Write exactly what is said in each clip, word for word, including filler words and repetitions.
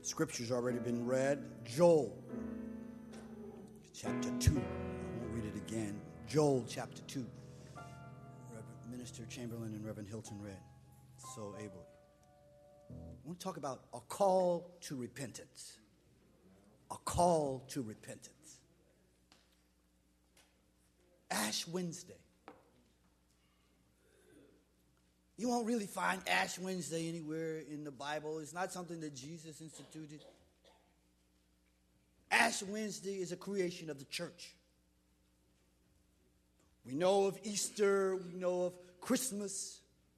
Scripture's already been read. Joel, chapter two. I won't read it again. Joel, chapter two. Reverend Minister Chamberlain and Reverend Hilton read so ably. I want to talk about a call to repentance. A call to repentance. Ash Wednesday. You won't really find Ash Wednesday anywhere in the Bible. It's not something that Jesus instituted. Ash Wednesday is a creation of the church. We know of Easter, we know of Christmas.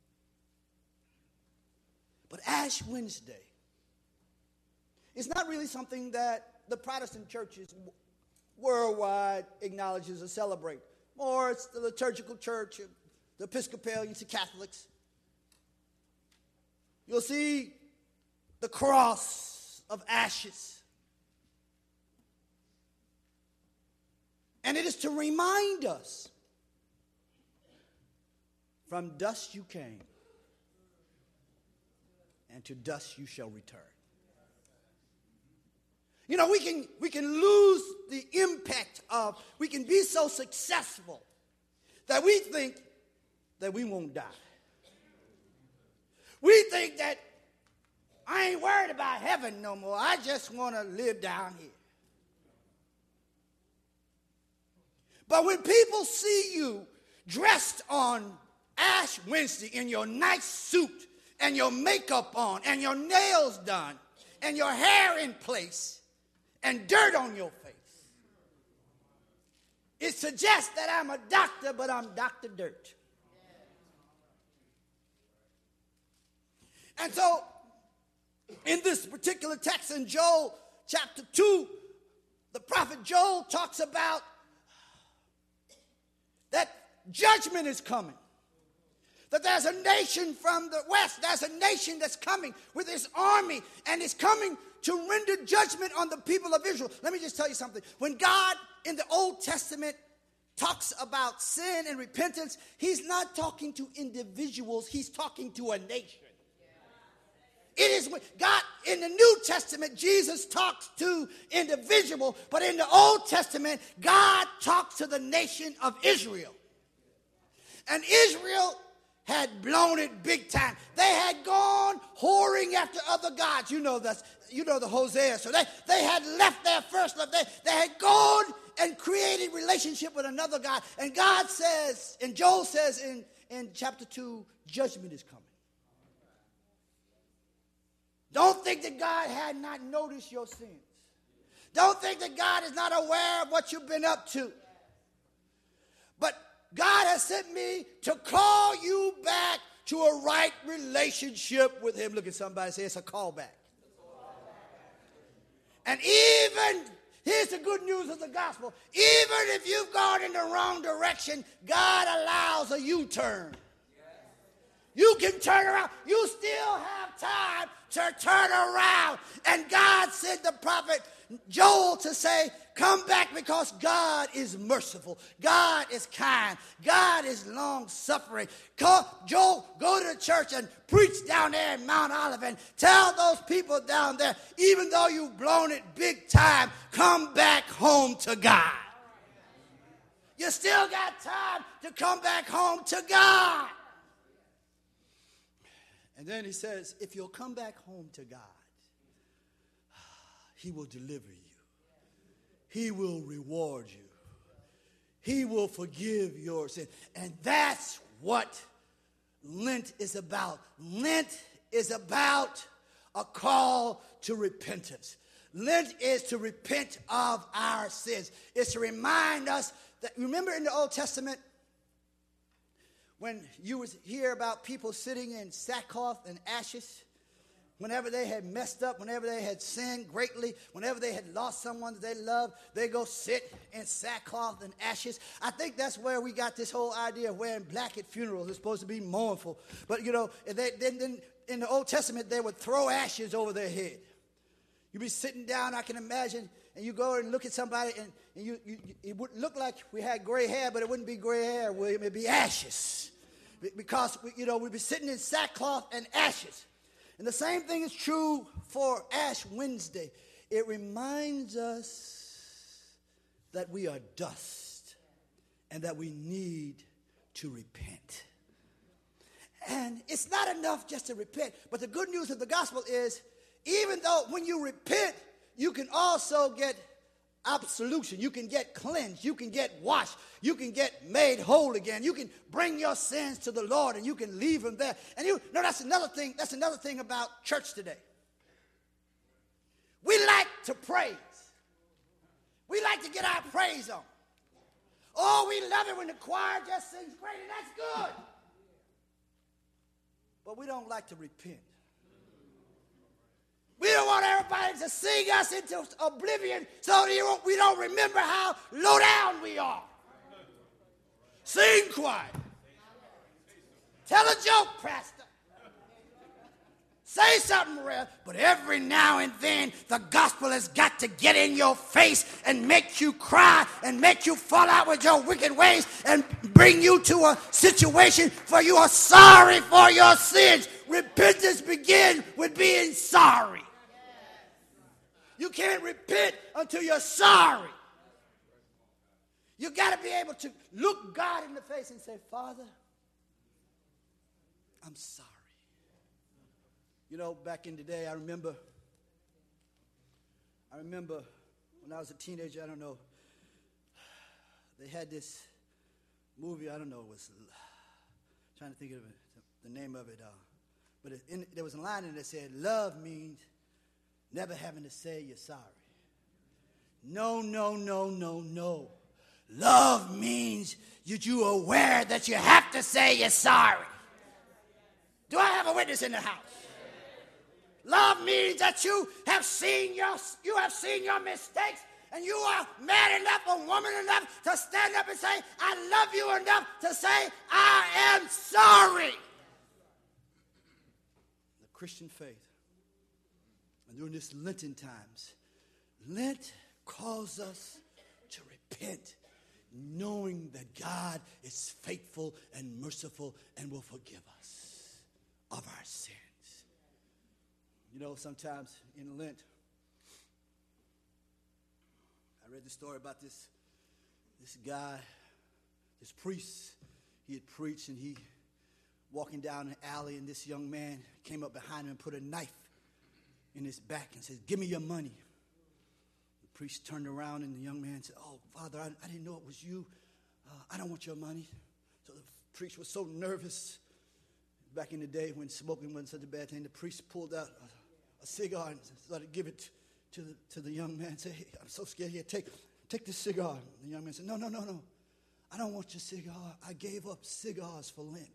But Ash Wednesday is not really something that the Protestant churches worldwide acknowledges or celebrate. More it's the liturgical church, the Episcopalians, the Catholics. You'll see the cross of ashes. And it is to remind us, from dust you came, and to dust you shall return. You know, we can, we can lose the impact of, we can be so successful that we think that we won't die. We think that I ain't worried about heaven no more. I just want to live down here. But when people see you dressed on Ash Wednesday in your nice suit and your makeup on and your nails done and your hair in place and dirt on your face, it suggests that I'm a doctor, but I'm Doctor Dirt. And so, in this particular text in Joel chapter two, the prophet Joel talks about that judgment is coming. That there's a nation from the west, there's a nation that's coming with its army, and it's coming to render judgment on the people of Israel. Let me just tell you something. When God in the Old Testament talks about sin and repentance, he's not talking to individuals, he's talking to a nation. It is God in the New Testament, Jesus talks to individual, but in the Old Testament, God talks to the nation of Israel. And Israel had blown it big time. They had gone whoring after other gods. You know that's you know the Hosea. So they, they had left their first love. They, they had gone and created relationship with another God. And God says, and Joel says in, in chapter two, judgment is coming. Don't think that God had not noticed your sins. Don't think that God is not aware of what you've been up to. But God has sent me to call you back to a right relationship with him. Look at somebody say it's a callback. And even, here's the good news of the gospel, even if you've gone in the wrong direction, God allows a U-turn. You can turn around. You still have time to turn around. And God sent the prophet Joel to say, come back because God is merciful. God is kind. God is long-suffering. Joel, go to the church and preach down there in Mount Olive and tell those people down there, even though you've blown it big time, come back home to God. You still got time to come back home to God. And then he says, if you'll come back home to God, he will deliver you. He will reward you. He will forgive your sin. And that's what Lent is about. Lent is about a call to repentance. Lent is to repent of our sins. It's to remind us that, remember in the Old Testament, when you was hear about people sitting in sackcloth and ashes, whenever they had messed up, whenever they had sinned greatly, whenever they had lost someone that they loved, they go sit in sackcloth and ashes. I think that's where we got this whole idea of wearing black at funerals. It's supposed to be mournful. But, you know, they, then, then in the Old Testament, they would throw ashes over their head. You'd be sitting down, I can imagine, and you go and look at somebody, and, and you, you, it would look like we had gray hair, but it wouldn't be gray hair, William. It'd be ashes. Because, you know, we'd be sitting in sackcloth and ashes. And the same thing is true for Ash Wednesday. It reminds us that we are dust and that we need to repent. And it's not enough just to repent, but the good news of the gospel is even though when you repent, you can also get absolution. You can get cleansed. You can get washed. You can get made whole again. You can bring your sins to the Lord and you can leave them there. And you know, that's another thing. That's another thing about church today. We like to praise. We like to get our praise on. Oh, we love it when the choir just sings great, and that's good. But we don't like to repent. We don't want everybody to sing us into oblivion so that we don't remember how low down we are. Sing choir. Tell a joke, pastor. Say something real, but every now and then the gospel has got to get in your face and make you cry and make you fall out with your wicked ways and bring you to a situation where you are sorry for your sins. Repentance begins with being sorry. You can't repent until you're sorry. You got to be able to look God in the face and say, Father, I'm sorry. You know, back in the day, I remember, I remember when I was a teenager, I don't know, they had this movie, I don't know, it was, I'm trying to think of it, the name of it, uh, but it, in, there was a line in it that said, love means never having to say you're sorry. No, no, no, no, no. Love means that you are aware that you have to say you're sorry. Do I have a witness in the house? Love means that you have seen your you have seen your mistakes and you are man enough or woman enough to stand up and say, I love you enough to say, I am sorry. The Christian faith. And during this Lenten times, Lent calls us to repent, knowing that God is faithful and merciful and will forgive us of our sins. You know, sometimes in Lent, I read the story about this, this guy, this priest. He had preached and he walking down an alley and this young man came up behind him and put a knife in his back and said, give me your money. The priest turned around and the young man said, oh, Father, I, I didn't know it was you. Uh, I don't want your money. So the priest was so nervous. Back in the day when smoking wasn't such a bad thing, the priest pulled out a, a cigar and started to give it to the, to the young man. Say, hey, I'm so scared. Here, take, take this cigar. The young man said, no, no, no, no. I don't want your cigar. I gave up cigars for Lent.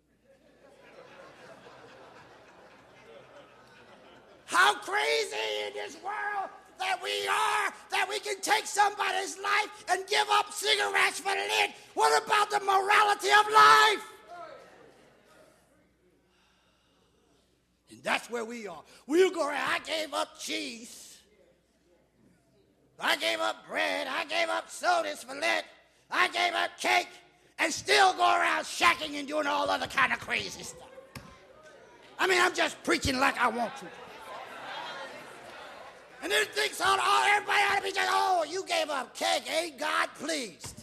How crazy in this world that we are, that we can take somebody's life and give up cigarettes for Lent. What about the morality of life? And that's where we are. We'll go around, I gave up cheese. I gave up bread. I gave up sodas for Lent. I gave up cake and still go around shacking and doing all other kind of crazy stuff. I mean, I'm just preaching like I want to. And then thinks, oh, oh, everybody ought to be just, oh, you gave up cake. Ain't God pleased?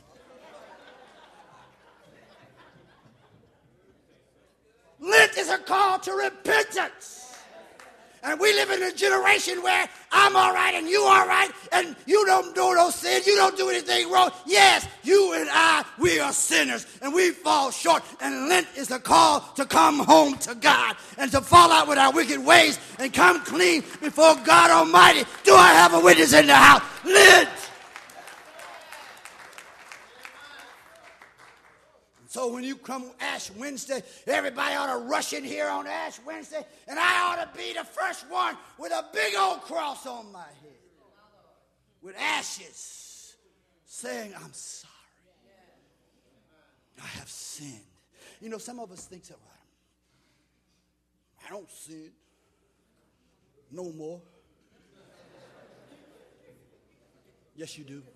Lent is a call to repentance. And we live in a generation where I'm all right and you all right and you don't do no sin, you don't do anything wrong. Yes, you and I, we are sinners and we fall short. And Lent is a call to come home to God and to fall out with our wicked ways and come clean before God Almighty. Do I have a witness in the house? Lent. So when you come Ash Wednesday, everybody ought to rush in here on Ash Wednesday, and I ought to be the first one with a big old cross on my head with ashes saying, I'm sorry. I have sinned. You know, some of us think, so, I don't sin no more. Yes, you do.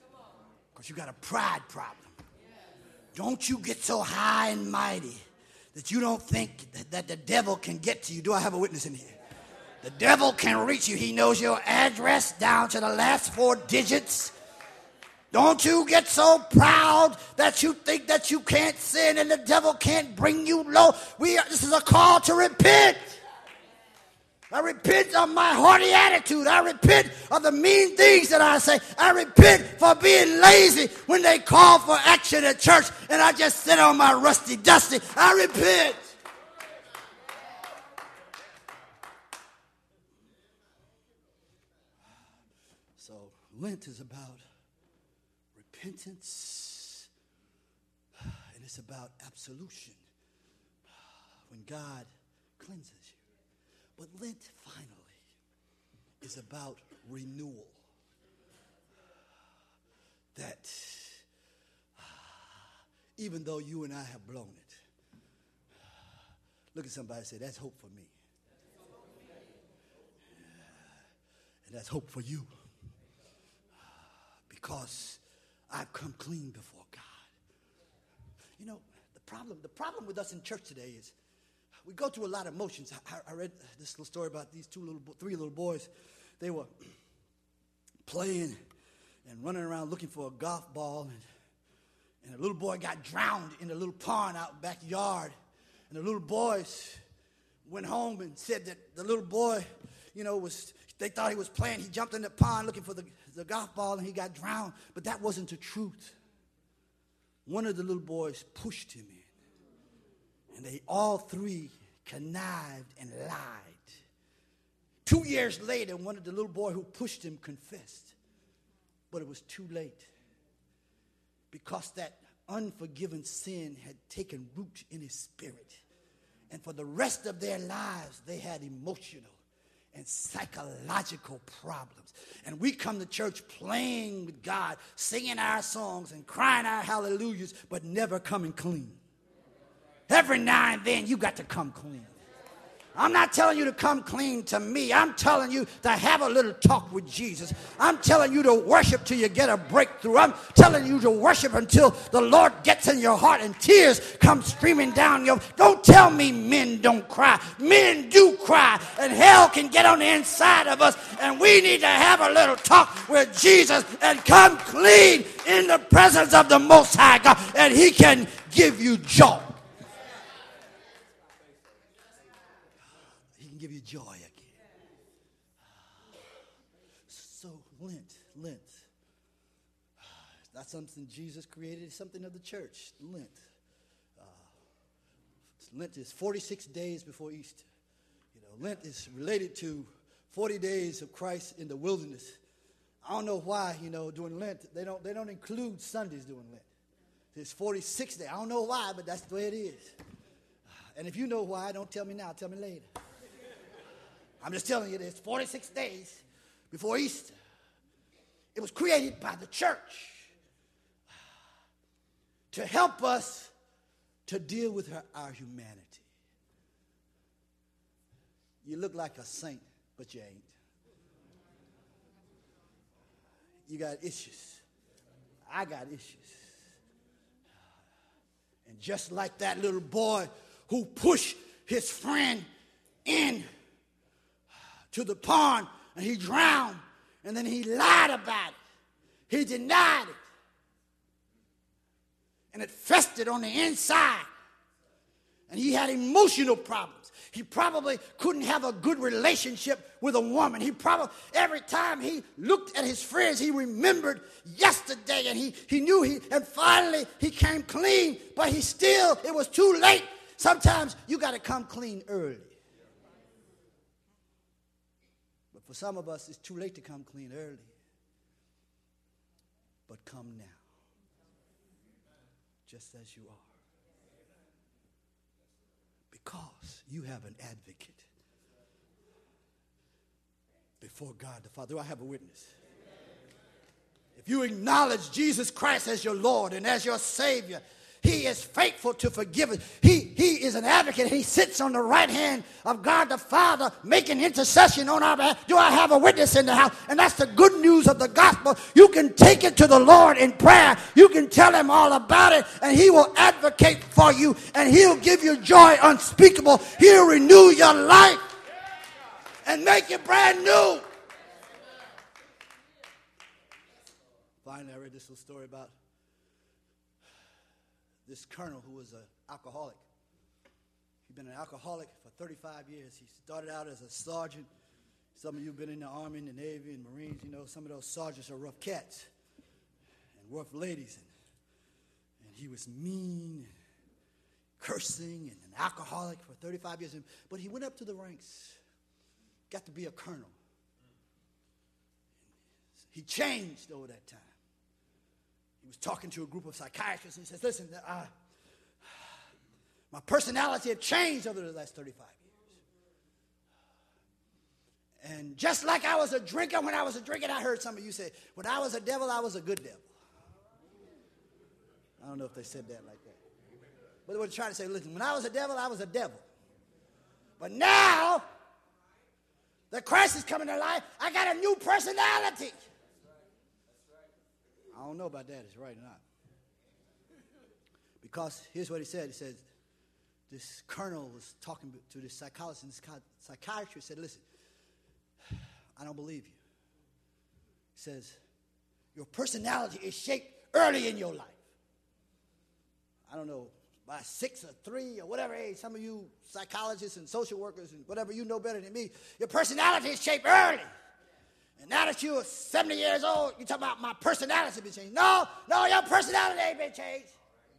Because you got a pride problem. Don't you get so high and mighty that you don't think that, that the devil can get to you. Do I have a witness in here? The devil can reach you. He knows your address down to the last four digits. Don't you get so proud that you think that you can't sin and the devil can't bring you low. We are, this is a call to repent. I repent of my haughty attitude. I repent of the mean things that I say. I repent for being lazy when they call for action at church and I just sit on my rusty dusty. I repent. So Lent is about repentance, and it's about absolution when God cleanses you. But Lent, finally, is about renewal. That even though you and I have blown it, look at somebody and say, that's hope for me. And that's hope for you. Because I've come clean before God. You know, the problem, the problem with us in church today is we go through a lot of motions. I, I read this little story about these two little, three little boys. They were playing and running around looking for a golf ball, and, and a little boy got drowned in a little pond out backyard. And the little boys went home and said that the little boy, you know, was they thought he was playing. He jumped in the pond looking for the, the golf ball, and he got drowned. But that wasn't the truth. One of the little boys pushed him in, and they all three connived and lied. Two years later, one of the little boy who pushed him confessed, but it was too late because that unforgiven sin had taken root in his spirit, and for the rest of their lives, they had emotional and psychological problems. And we come to church playing with God, singing our songs and crying our hallelujahs, but never coming clean. Every now and then, you got to come clean. I'm not telling you to come clean to me. I'm telling you to have a little talk with Jesus. I'm telling you to worship till you get a breakthrough. I'm telling you to worship until the Lord gets in your heart and tears come streaming down your. Don't tell me men don't cry. Men do cry, and hell can get on the inside of us, and we need to have a little talk with Jesus and come clean in the presence of the Most High God, and He can give you joy. Give you joy again. So Lent, Lent. It's not something Jesus created, it's something of the church. Lent. Uh, Lent is forty-six days before Easter. You know, Lent is related to forty days of Christ in the wilderness. I don't know why, you know, during Lent, they don't they don't include Sundays during Lent. It's forty-six days. I don't know why, but that's the way it is. And if you know why, don't tell me now, tell me later. I'm just telling you, there's forty-six days before Easter. It was created by the church to help us to deal with her, our humanity. You look like a saint, but you ain't. You got issues. I got issues. And just like that little boy who pushed his friend in to the pond, and he drowned, and then he lied about it. He denied it. And it festered on the inside. And he had emotional problems. He probably couldn't have a good relationship with a woman. He probably, every time he looked at his friends, he remembered yesterday, and he, he knew he, and finally he came clean, but he still, it was too late. Sometimes you got to come clean early. For some of us, it's too late to come clean early. But come now, just as you are. Because you have an advocate before God the Father. Do I have a witness? If you acknowledge Jesus Christ as your Lord and as your Savior, He is faithful to forgive us. He, he is an advocate. He sits on the right hand of God the Father making intercession on our behalf. Do I have a witness in the house? And that's the good news of the gospel. You can take it to the Lord in prayer. You can tell him all about it, and he will advocate for you, and he'll give you joy unspeakable. He'll renew your life and make it brand new. Finally, I read this little story about this colonel who was an alcoholic. He'd been an alcoholic for thirty-five years. He started out as a sergeant. Some of you have been in the Army, and the Navy, and Marines. You know, some of those sergeants are rough cats and rough ladies. And, and he was mean, and cursing, and an alcoholic for thirty-five years. But he went up to the ranks, got to be a colonel. He changed over that time. He was talking to a group of psychiatrists, and he says, listen, uh, my personality had changed over the last thirty-five years. And just like I was a drinker when I was a drinker, I heard some of you say, when I was a devil, I was a good devil. I don't know if they said that like that. But they were trying to say, listen, when I was a devil, I was a devil. But now that Christ is coming to life, I got a new personality. I don't know about that. It's right or not. Because here's what he said. He says, this colonel was talking to this psychologist, and this psychiatrist said, listen, I don't believe you. He says, your personality is shaped early in your life. I don't know, by six or three or whatever age, some of you psychologists and social workers and whatever, you know better than me, your personality is shaped early. And now that you're seventy years old, you talk about my personality been changed. No, no, your personality ain't been changed.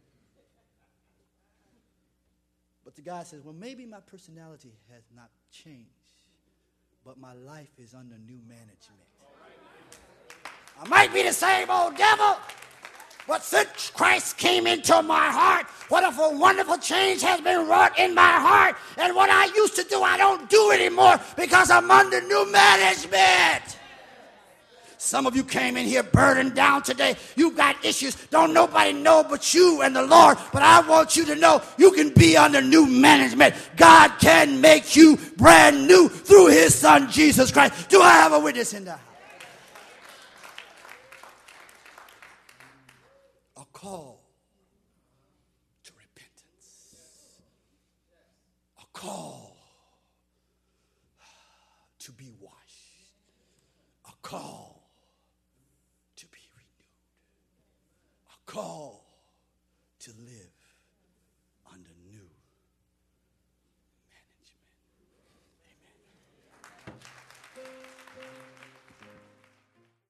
But the guy says, well, maybe my personality has not changed, but my life is under new management. I might be the same old devil, but since Christ came into my heart, what if a wonderful change has been wrought in my heart. And what I used to do, I don't do anymore because I'm under new management. Some of you came in here burdened down today. You got issues. Don't nobody know but you and the Lord. But I want you to know you can be under new management. God can make you brand new through his son, Jesus Christ. Do I have a witness in the house? A call to repentance. A call to be washed. A call call to live